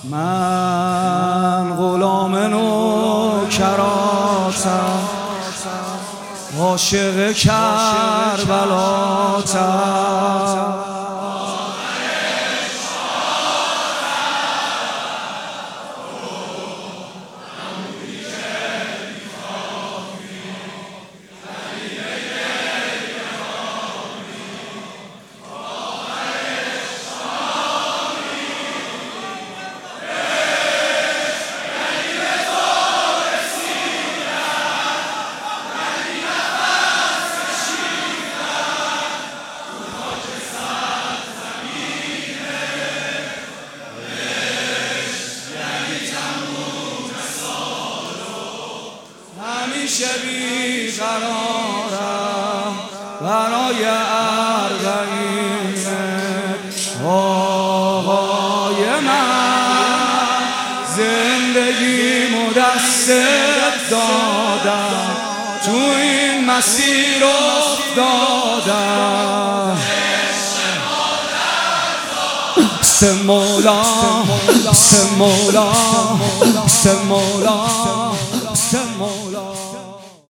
من غلام نوکراتم، عاشق کربلاتم. همیشه بیقرارم برای اربعین آقای من، زندگیمو دستت دادم، تو این مسیر افتادم. سه مولا، سه مولا، سه مولا.